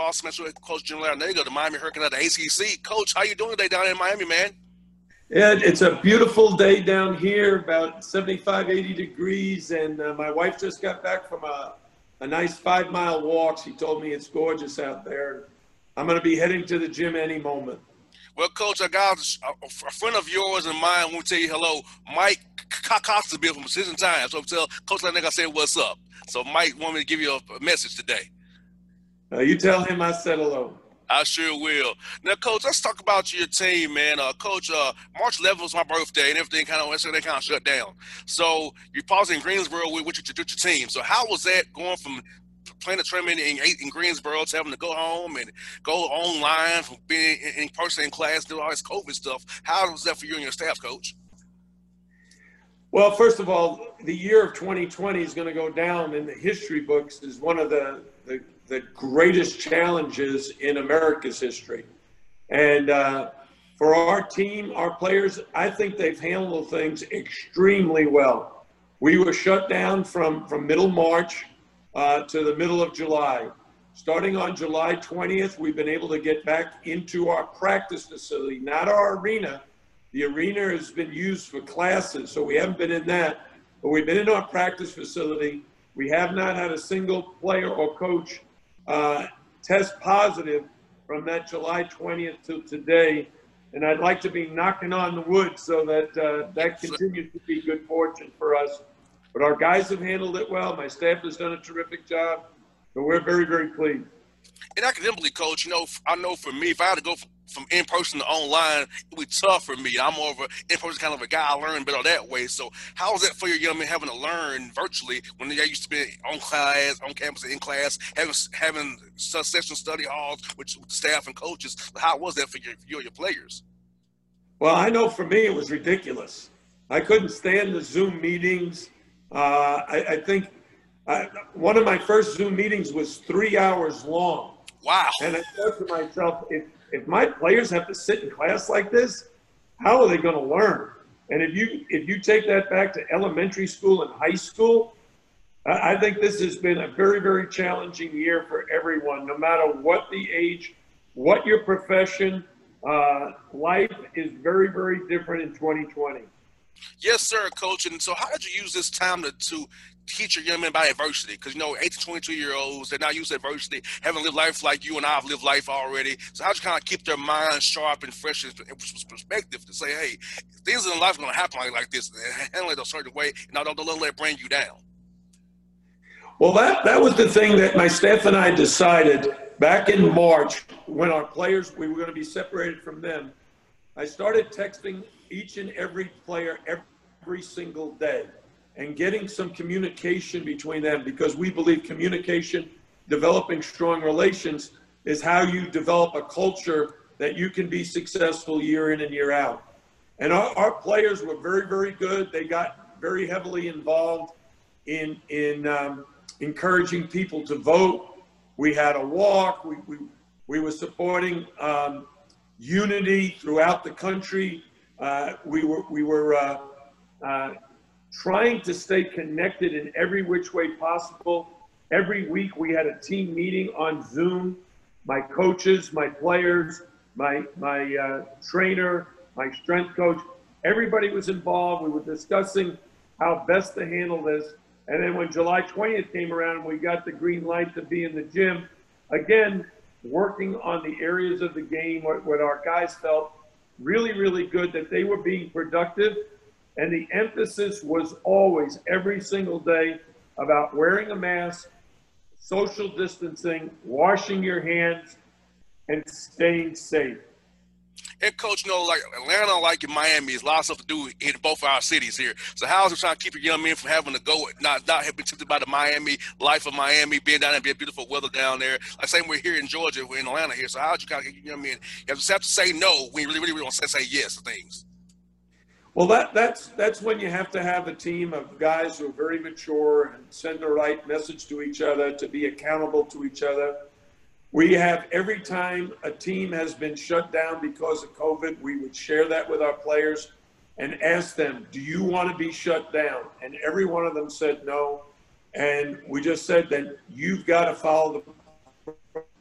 Ross Smith with Coach Jim Larranaga, the Miami Hurricanes at the ACC. Coach, how you doing today down in Miami, man? Yeah, it's a beautiful day down here, about 75, 80 degrees, and my wife just got back from a nice 5-mile walk. She told me it's gorgeous out there. I'm going to be heading to the gym any moment. Well, Coach, I got a friend of yours and mine. Want to tell you hello, Mike Cox from Precision Time. So tell Coach Larranaga I said what's up. So Mike wanted me to give you a message today. You tell him I said hello. I sure will. Now, Coach, let's talk about your team, man. Coach, March 11th was my birthday, and everything kind of shut down. So you're pausing in Greensboro with your team. So how was that going from playing the tournament in Greensboro to having to go home and go online from being in person in class, do all this COVID stuff? How was that for you and your staff, Coach? Well, first of all, the year of 2020 is going to go down in the history books as one of the greatest challenges in America's history. And for our team, our players, I think they've handled things extremely well. We were shut down from middle March to the middle of July. Starting on July 20th, we've been able to get back into our practice facility, not our arena. The arena has been used for classes, so we haven't been in that. But we've been in our practice facility. We have not had a single player or coach test positive from that July 20th to today. And I'd like to be knocking on the wood so that that continues to be good fortune for us. But our guys have handled it well. My staff has done a terrific job. So we're very, very pleased. And academically, Coach, I know for me, if I had to go from in-person to online, it would be tough for me. I'm more of an in-person kind of a guy. I learn better that way. So how was that for your young men having to learn virtually when they used to be on campus, in class, having session study halls with staff and coaches? How was that for you and your players? Well, I know for me it was ridiculous. I couldn't stand the Zoom meetings. I think one of my first Zoom meetings was 3 hours long. Wow. And I thought to myself, if my players have to sit in class like this, how are they going to learn? And if you take that back to elementary school and high school, I think this has been a very, very challenging year for everyone, no matter what the age, what your profession. Life is very, very different in 2020. Yes, sir, Coach. And so how did you use this time to teach your young men about adversity? Because, 18 to 22-year-olds, they're not used to adversity, haven't lived life like you and I have lived life already. So how did you kind of keep their minds sharp and fresh in perspective to say, hey, things in life are going to happen like this, and handle it a certain way, and don't let it bring you down? Well, that was the thing that my staff and I decided back in March when our players, we were going to be separated from them. I started texting each and every player every single day and getting some communication between them, because we believe communication, developing strong relations, is how you develop a culture that you can be successful year in and year out. And our players were very, very good. They got very heavily involved in encouraging people to vote. We had a walk. We were supporting unity throughout the country. We were trying to stay connected in every which way possible. Every week we had a team meeting on Zoom. My coaches, my players, my trainer, my strength coach, everybody was involved. We were discussing how best to handle this. And then when July 20th came around, we got the green light to be in the gym. Again, working on the areas of the game where our guys felt really, really good, that they were being productive. And the emphasis was always, every single day, about wearing a mask, social distancing, washing your hands, and staying safe. And Coach, like Atlanta, like in Miami, is a lot of stuff to do in both our cities here. So how is it trying to keep your young men from having to go, not have been tempted by the Miami life of Miami, being down there, being beautiful weather down there? Like same we're here in Georgia, we're in Atlanta here. So how did you kind of get your young men? You have to say no when you really, really want to say yes to things. Well, that's when you have to have a team of guys who are very mature and send the right message to each other, to be accountable to each other. We have, every time a team has been shut down because of COVID, we would share that with our players and ask them, do you want to be shut down? And every one of them said no. And we just said that you've got to follow the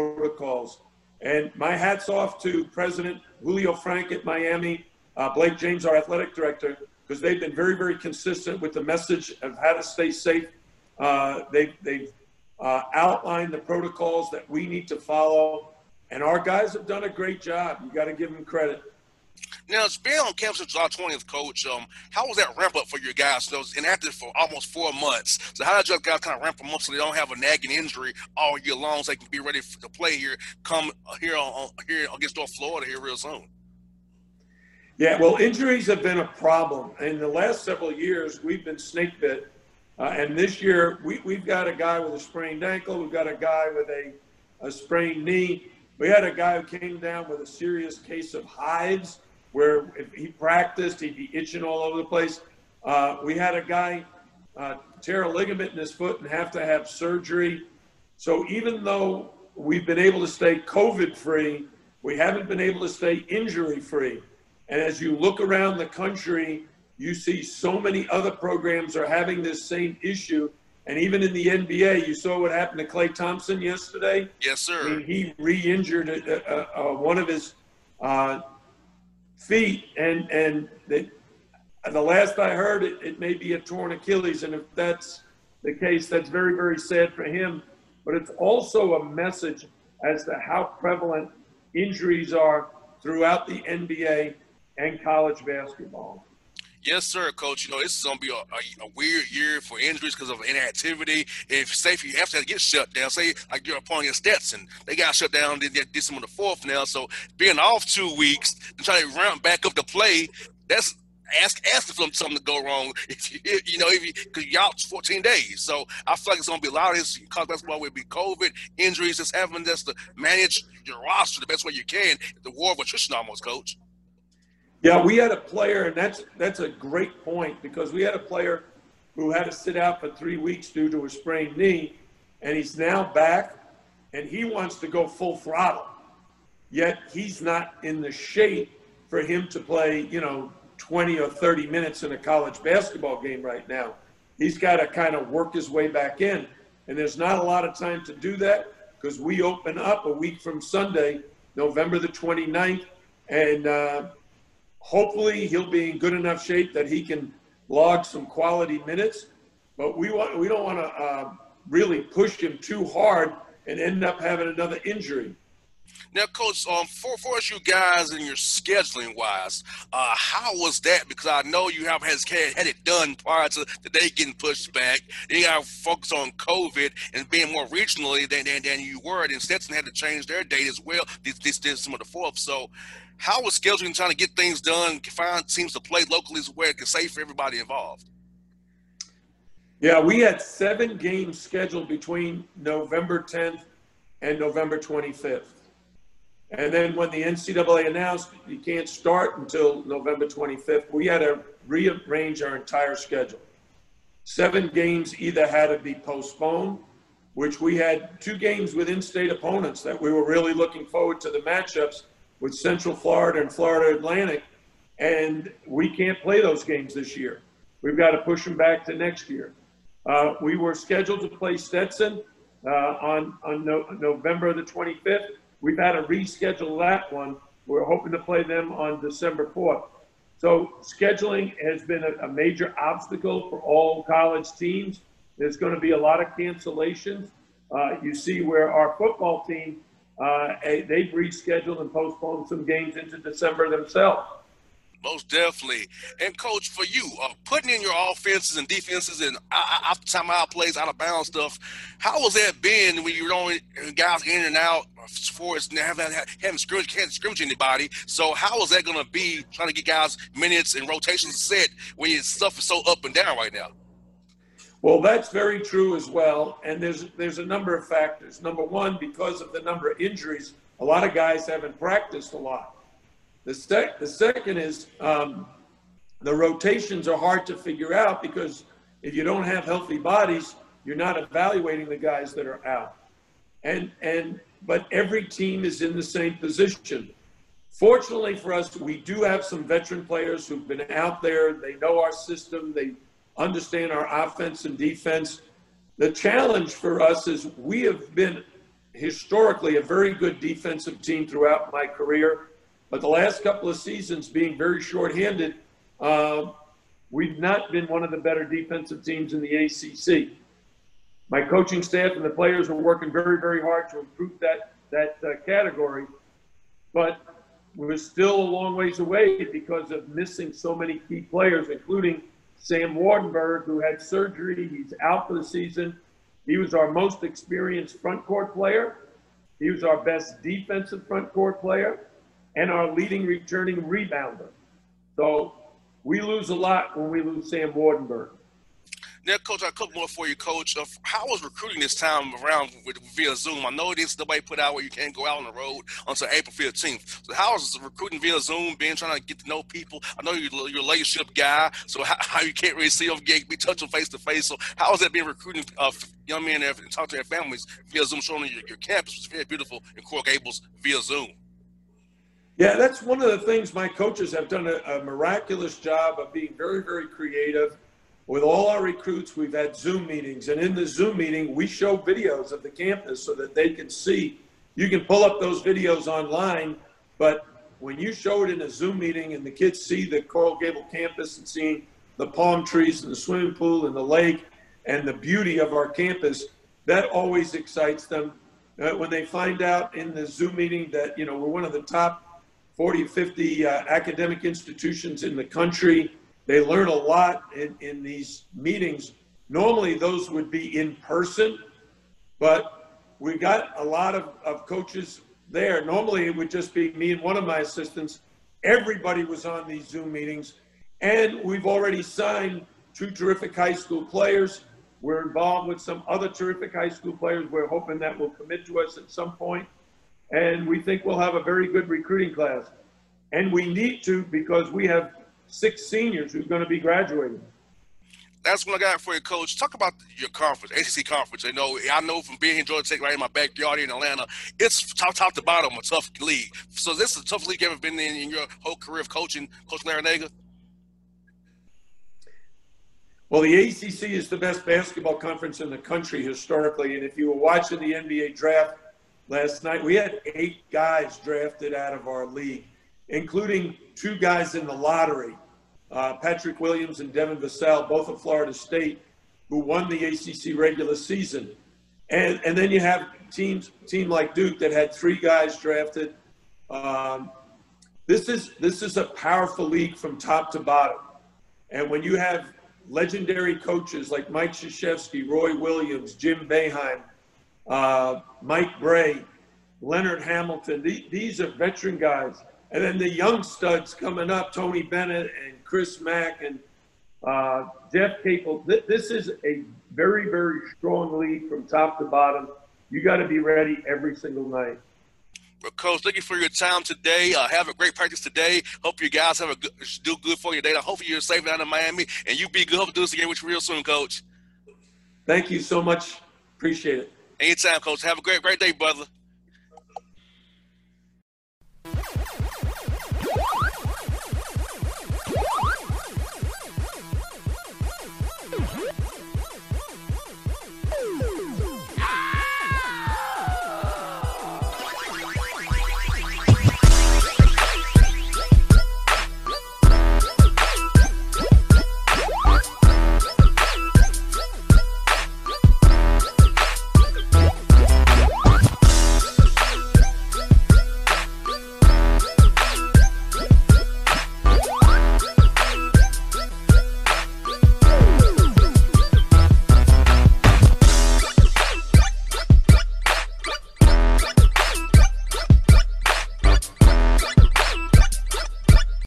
protocols. And my hat's off to President Julio Frank at Miami, Blake James, our athletic director, because they've been very, very consistent with the message of how to stay safe. They've outlined the protocols that we need to follow, and our guys have done a great job. You got to give them credit. Now, it's been on campus since July 20th, Coach. How was that ramp up for your guys? So it was inactive for almost 4 months. So how did you guys kind of ramp them up so they don't have a nagging injury all year long, so they can be ready to play here, come here against North Florida here real soon? Yeah, well, injuries have been a problem. In the last several years, we've been snake bit. And this year, we've got a guy with a sprained ankle. We've got a guy with a sprained knee. We had a guy who came down with a serious case of hives, where if he practiced, he'd be itching all over the place. We had a guy tear a ligament in his foot and have to have surgery. So even though we've been able to stay COVID-free, we haven't been able to stay injury-free. And as you look around the country, you see so many other programs are having this same issue. And even in the NBA, you saw what happened to Klay Thompson yesterday. Yes, sir. I mean, he re-injured one of his feet, and the last I heard, it may be a torn Achilles. And if that's the case, that's very, very sad for him. But it's also a message as to how prevalent injuries are throughout the NBA and college basketball. Yes, sir, Coach. You know, this is going to be a weird year for injuries because of inactivity. If, say, if you have to get shut down, say, like your opponent against Stetson, they got shut down, they did some on the 4th now. So being off 2 weeks and trying to ramp back up to play, that's asking for something to go wrong, because you're out 14 days. So I feel like it's going to be a lot of this college basketball will be COVID, injuries, just having this to manage your roster the best way you can. The war of attrition almost, Coach. Yeah, we had a player, and that's a great point, because we had a player who had to sit out for 3 weeks due to a sprained knee, and he's now back, and he wants to go full throttle. Yet he's not in the shape for him to play, 20 or 30 minutes in a college basketball game right now. He's got to kind of work his way back in, and there's not a lot of time to do that because we open up a week from Sunday, November the 29th, and hopefully he'll be in good enough shape that he can log some quality minutes, but we don't want to really push him too hard and end up having another injury. Now, Coach, for us, you guys and your scheduling wise, how was that? Because I know you have had it done prior to the day getting pushed back. Then you got to focus on COVID and being more regionally than you were. And Stetson had to change their date as well. This did some of the 4th. So how was scheduling trying to get things done, find teams to play locally where it can save for everybody involved? Yeah, we had 7 games scheduled between November 10th and November 25th. And then when the NCAA announced you can't start until November 25th, we had to rearrange our entire schedule. 7 games either had to be postponed, which we had 2 games with in-state opponents that we were really looking forward to the matchups with Central Florida and Florida Atlantic, and we can't play those games this year. We've got to push them back to next year. We were scheduled to play Stetson on November the 25th. We've had to reschedule that one. We're hoping to play them on December 4th. So scheduling has been a major obstacle for all college teams. There's going to be a lot of cancellations. You see where our football team, they've rescheduled and postponed some games into December themselves. Most definitely. And, Coach, for you, putting in your offenses and defenses and timeout plays, out of bounds stuff, how was that been when you're only guys in and out for us haven't scrimmage anybody? So how is that going to be trying to get guys minutes and rotations set when your stuff is so up and down right now? Well, that's very true as well. And there's a number of factors. Number one, because of the number of injuries, a lot of guys haven't practiced a lot. The second is the rotations are hard to figure out because if you don't have healthy bodies, you're not evaluating the guys that are out. But every team is in the same position. Fortunately for us, we do have some veteran players who've been out there. They know our system. They understand our offense and defense. The challenge for us is we have been historically a very good defensive team throughout my career. But the last couple of seasons being very shorthanded, we've not been one of the better defensive teams in the ACC. My coaching staff and the players are working very, very hard to improve that category. But we're still a long ways away because of missing so many key players, including Sam Wardenberg, who had surgery. He's out for the season. He was our most experienced front court player. He was our best defensive front court player and our leading returning rebounder. So we lose a lot when we lose Sam Wardenberg. Now, Coach, I have a couple more for you, Coach. How was recruiting this time around via Zoom? I know it is the way put out where you can't go out on the road until April 15th. So how is recruiting via Zoom, trying to get to know people? I know you're a relationship guy, so how you can't really see them, be touching face-to-face. So how is that being recruiting young men and talk to their families via Zoom, showing your campus, which is very beautiful in Coral Gables via Zoom? Yeah, that's one of the things my coaches have done a miraculous job of being very, very creative. With all our recruits, we've had Zoom meetings, and in the Zoom meeting, we show videos of the campus so that they can see. You can pull up those videos online, but when you show it in a Zoom meeting and the kids see the Coral Gable campus and seeing the palm trees and the swimming pool and the lake and the beauty of our campus, that always excites them. When they find out in the Zoom meeting that, we're one of the top 40 or 50 academic institutions in the country, they learn a lot in these meetings. Normally, those would be in person, but we got a lot of coaches there. Normally, it would just be me and one of my assistants. Everybody was on these Zoom meetings, and we've already signed 2 terrific high school players. We're involved with some other terrific high school players. We're hoping that will commit to us at some point, and we think we'll have a very good recruiting class. And we need to, because we have 6 seniors who's going to be graduating. That's what I got for you, Coach. Talk about your conference, ACC conference. I know from being here in Georgia Tech, right in my backyard here in Atlanta, it's top to bottom a tough league. So this is the toughest league you've ever been in your whole career of coaching, Coach Larrañaga? Well, the ACC is the best basketball conference in the country historically, and if you were watching the NBA draft last night, we had 8 guys drafted out of our league, including 2 guys in the lottery, Patrick Williams and Devin Vassell, both of Florida State, who won the ACC regular season. And then you have team like Duke that had 3 guys drafted. This is a powerful league from top to bottom. And when you have legendary coaches like Mike Krzyzewski, Roy Williams, Jim Boeheim, Mike Bray, Leonard Hamilton, these are veteran guys. And then the young studs coming up, Tony Bennett and Chris Mack and Jeff Capel. This is a very, very strong league from top to bottom. You got to be ready every single night. Well, Coach, thank you for your time today. Have a great practice today. Hope you guys do good for your day. Hopefully you're safe down in Miami, and you be good. Hope to do this again with you real soon, Coach. Thank you so much. Appreciate it. Anytime, Coach. Have a great day, brother.